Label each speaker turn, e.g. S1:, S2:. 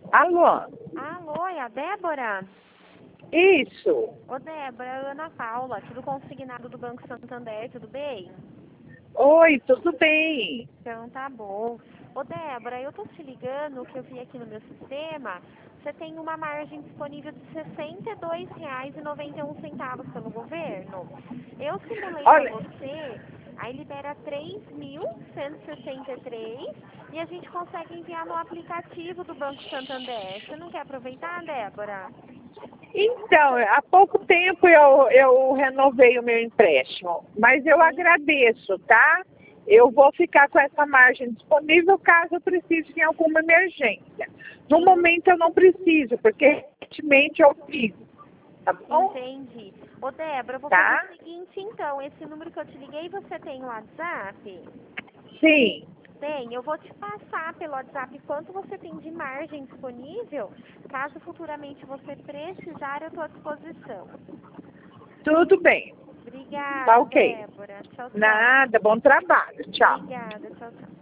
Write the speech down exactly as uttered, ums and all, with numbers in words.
S1: Alô?
S2: Alô, é a Débora?
S1: Isso.
S2: Ô, Débora, é a Ana Paula, tudo consignado do Banco Santander, tudo bem?
S1: Oi, tudo bem?
S2: Então tá bom. Ô, Débora, eu tô te ligando, que eu vi aqui no meu sistema, você tem uma margem disponível de sessenta e dois reais e noventa e um centavos pelo governo. Eu simulei para
S1: Olha,
S2: você, aí libera três mil cento e sessenta e três e a gente consegue enviar no aplicativo do Banco Santander. Você não quer aproveitar, Débora?
S1: então, há pouco tempo eu, eu renovei o meu empréstimo, mas eu
S2: Sim.
S1: agradeço, tá? Eu vou ficar com essa margem disponível caso eu precise em alguma emergência. No
S2: Sim.
S1: momento eu não preciso, porque recentemente eu fiz, tá bom?
S2: Entendi. Ô, Débora, eu vou fazer
S1: Tá?
S2: o seguinte, então. Esse número que eu te liguei, você tem o WhatsApp?
S1: Sim,
S2: Tem. Eu vou te passar pelo WhatsApp quanto você tem de margem disponível. Caso futuramente você precisar, eu estou à disposição.
S1: tudo bem. Tá
S2: Obrigada,
S1: ok.
S2: Débora. Tchau, tchau.
S1: Nada, bom trabalho. Tchau.
S2: Obrigada. Tchau, tchau.